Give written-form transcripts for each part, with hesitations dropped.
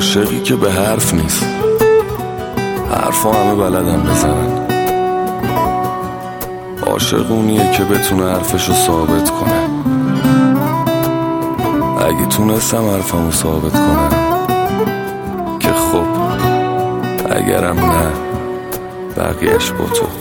عاشقی که به حرف نیست، حرفا همه بلدن بزنن. عاشق اونیه که بتونه حرفشو ثابت کنه. اگه تونستم حرفمو ثابت کنم که خب، اگرم نه بقیهش با تو.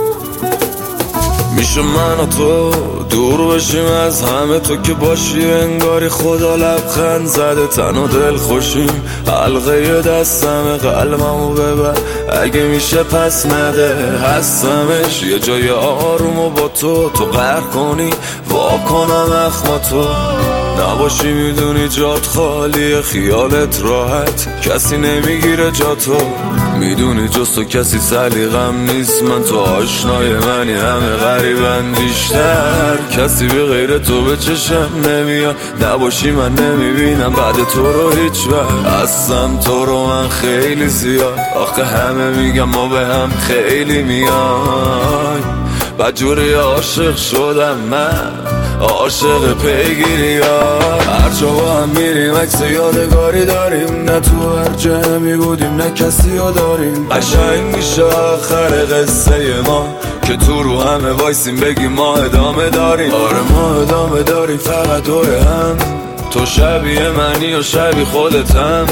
میشه من و تو دور بشیم از همه، تو که باشی انگاری خدا لبخند زده. تن و دل خوشیم، حلقه دستم قلبمو ببر اگه میشه پس نده. هستمش یه جای آرومو با تو قهر کنی واکنم اخما تو نباشی. میدونی جات خالیه، خیالت راحت، کسی نمیگیره جاتو. میدونی جز تو کسی سلیقم نیست، من تو آشنای منی، همه غریبن بیشتر. کسی به غیر تو به چشم نمیاد، نباشی من نمیبینم بعد تو رو هیچ وقت. هستم تو رو من خیلی زیاد، آخه همه میگم ما به هم خیلی میای. بدجوری عاشق شدم من، عاشق پیگیری ها. هر جا با هم میریم عکس یادگاری داریم، نه تو هر جمعی بودیم نه کسی ها داریم. قشنگ میشه آخر قصه ما که تو رو همه وایسیم بگیم ما ادامه داریم. آره ما ادامه داریم فقط دور هم، تو شبیه منی و شبیه خودتم.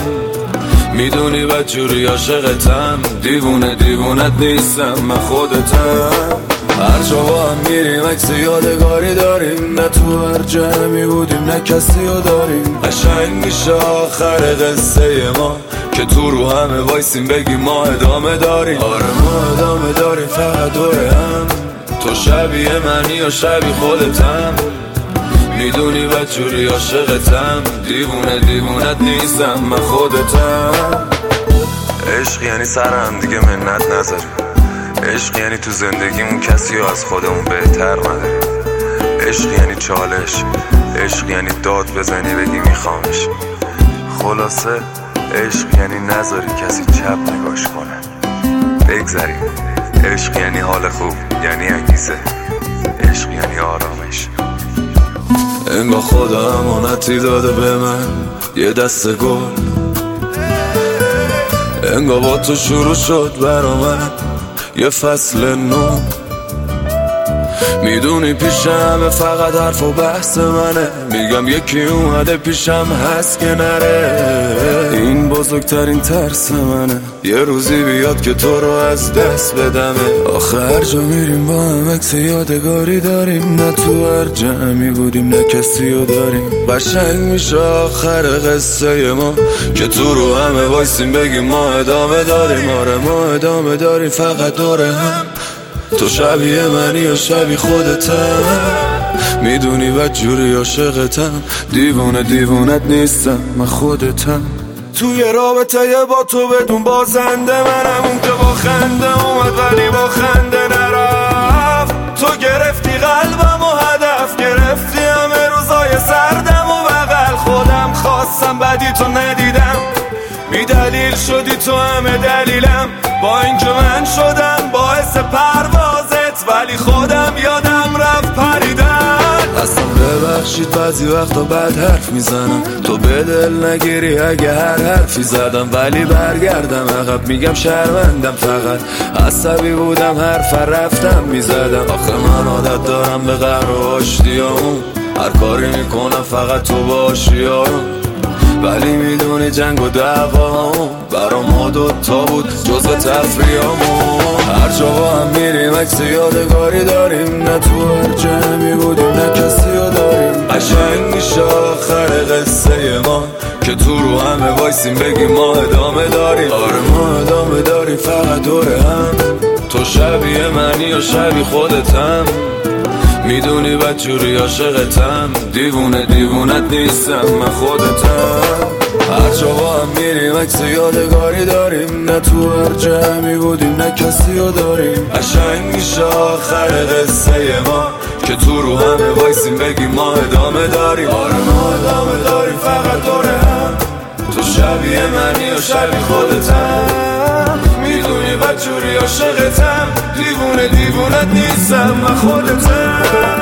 میدونی بدجوری عاشقتم، دیوونه دیوونت نیستم من خودتم. هر جا با هم میریم عکس یادگاری داریم، نه تو هر جمعی بودیم نه کسی ها داریم. قشنگ میشه آخر قصه ما که تو رو همه وایسیم بگیم ما ادامه داریم. آره ما ادامه داریم فقط دور هم، تو شبیه منی و شبیه خودتم. میدونی بدجوری عاشقتم، دیوونه دیوونت نیستم من خودتم. عشق یعنی سر هم دیگه منت نذاریم، عشق یعنی تو زندگیمون کسی رو از خودمون بهتر نداریم. عشق یعنی چالش، عشق یعنی داد بزنی بگی میخوامش. خلاصه عشق یعنی نذاری کسی چپ نگاش کنه، بگذریم. عشق یعنی حال خوب، یعنی انگیزه، عشق یعنی آرامش. انگار خدا امانتی داده به من یه دسته گل، انگار با تو شروع شد برا من یه فصل نو. میدونی پیشم فقط حرف و بحث منه، میگم یکی اومده پیشم هست که نره. این بزرگترین ترس منه، یه روزی بیاد که تو رو از دست بدمه. آخه هر جا میریم با هم عکس یادگاری داریم، نه تو هر جمعی بودیم نه کسی رو داریم. قشنگ میشه آخر قصه ما که تو رو همه وایسیم بگیم ما ادامه داریم. آره ما ادامه داریم فقط دور هم، تو شبیه منی و شبیه خودتم. میدونی بدجوری عاشقتم، دیوونه دیوونت نیستم من خودتم. توی رابطه با تو بدون بازنده منم، اون که با خنده اومد ولی با خنده نرفت. تو گرفتی قلبم و هدف گرفتی همه روزای سردم و بغل خودم خواستم بدی تو ندیدم. بی دلیل شدی تو همه دلیلم، با اینکه من شدم باعث پروازت ولی خودم یادم رفت پریدن. اصلا ببخشید بعضی وقتا بد حرف میزنم، تو به دل نگیری اگه هر حرفی زدم. ولی برگردم عقب میگم شرمندم، فقط عصبی بودم حرف رفتم میزدم. آخه من عادت دارم به قهر و آشتیامون، هر کاری میکنم فقط تو باشی آروم. ولی میدونی جنگ و دعوامون برا ما دوتا بود جزو تفریامون. هر جا با هم میریم عکس یادگاری داریم، نه تو هر جمعی بودیم نه کسی رو داریم. قشنگ میشه آخر قصه ما که تو رو همه وایسیم بگیم ما ادامه داریم. آره ما ادامه داریم فقط دور هم، تو شبیه منی و شبیه خودتم. میدونی بدجوری عاشقتم، دیوونه دیوونت نیستم من خودتم. هر جا با هم میریم عکس یادگاری داریم، نه تو هر جمعی بودیم نه کسی رو داریم. قشنگ میشه آخر قصه ما که تو رو همه وایسیم بگیم ما ادامه داریم. آره ما ادامه داریم فقط دور هم، تو شبیه منی و شبیه خودتم. میدونی بدجوری عاشقتم، دیوونه دیوونت نیستم من خودتم.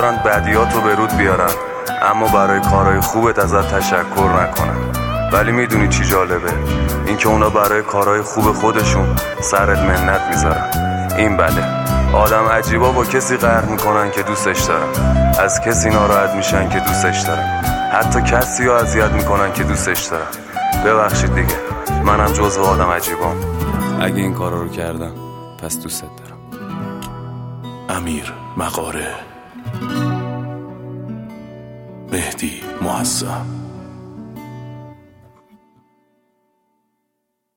دارن بدیاتو به رود بیارن، اما برای کارهای خوبت ازت تشکر نکنن. ولی میدونی چی جالبه؟ اینکه اونا برای کارهای خوب خودشون سرت منت میذارن. این بله، آدم عجیبا با کسی قهر میکنن که دوستش دارن، از کسی ناراحت میشن که دوستش دارن، حتی کسی رو اذیت میکنن که دوستش دارن. ببخشید دیگه، منم جزو آدم عجیبام. اگه این کارا رو کردم پس دوستت دارم. امیر مغاره، مهدی معظم.